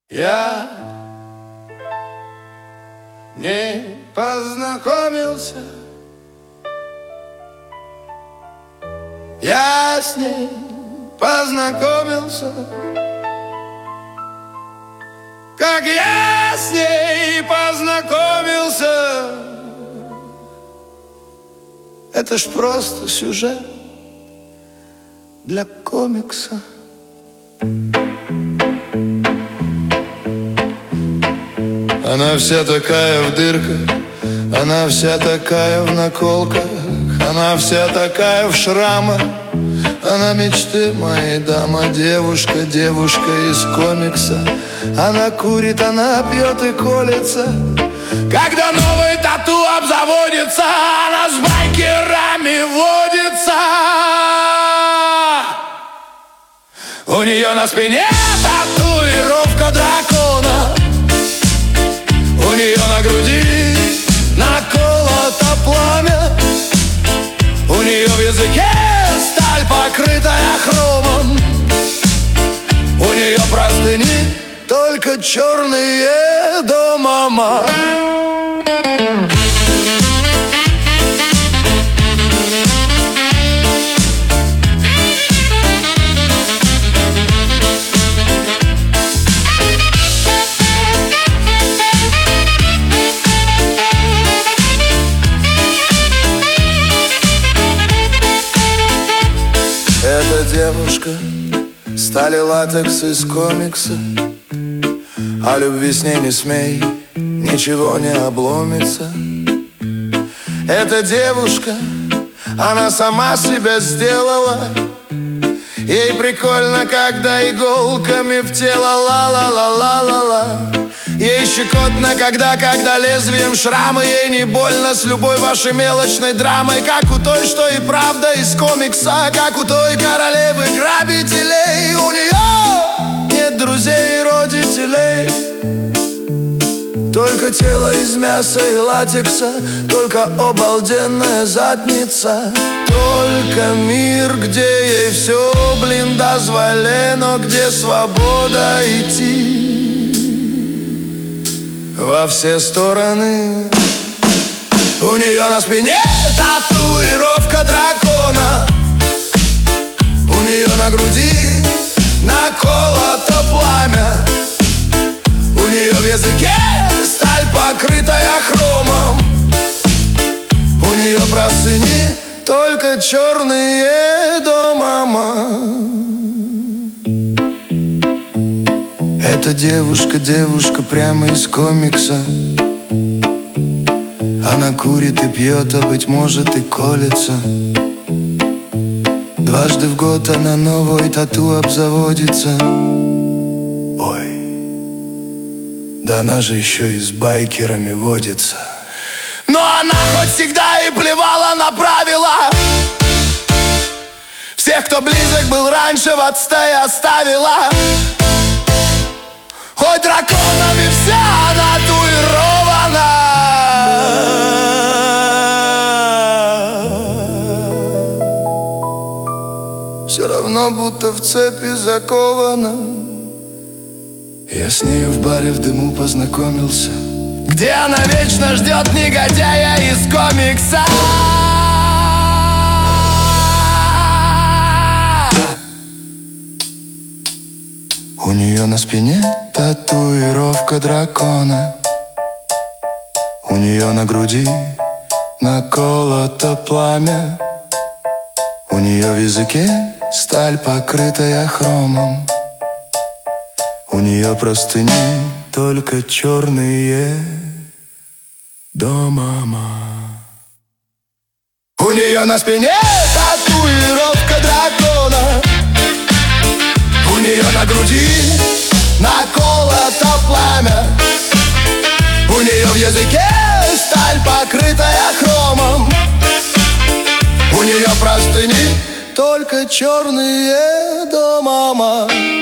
Я не познакомился, я с ней познакомился, как я с ней познакомился. Это ж просто сюжет для комикса. Она вся такая в дырках, она вся такая в наколках, она вся такая в шрамах. Она мечты моей дама, девушка, девушка из комикса. Она курит, она пьет и колется. Когда новый тату обзаводится, она с байкерами водится. У нее на спине татуировка дракона, у нее на груди наколото пламя, у нее в языке сталь, покрытая хромом, у нее простыни только черные до мама. Эта девушка стали латекс из комикса. О любви с ней не смей, ничего не обломится. Эта девушка, она сама себя сделала. Ей прикольно, когда иголками в тело ла-ла-ла-ла-ла-ла. Ей щекотно, когда лезвием шрама. Ей не больно с любой вашей мелочной драмой, как у той, что и правда из комикса, как у той королевы грабителей. У нее нет друзей и родителей, только тело из мяса и латекса, только обалденная задница, только мир, где ей все, блин, дозволено, где свобода идти во все стороны. У нее на спине татуировка дракона, у нее на груди наколото пламя, у нее в языке сталь, покрытая хромом, у нее простыни только черные до мама. Эта девушка, девушка прямо из комикса. Она курит и пьет, а быть может и колется. Дважды в год она новой тату обзаводится. Ой, да она же еще и с байкерами водится. Но она хоть всегда и плевала на правила. Всех, кто близок был раньше, в отстае оставила. Хоть драконами вся татуирована, все равно будто в цепи закована. Я с нею в баре в дыму познакомился, где она вечно ждет негодяя из комикса. У нее на спине татуировка дракона, у нее на груди наколото пламя, у нее в языке сталь, покрытая хромом, у нее простыни только черные до мама. У нее на спине татуировка дракона, у нее на груди наколото пламя, у нее в языке сталь, покрытая хромом, у нее простыни только черные до мама.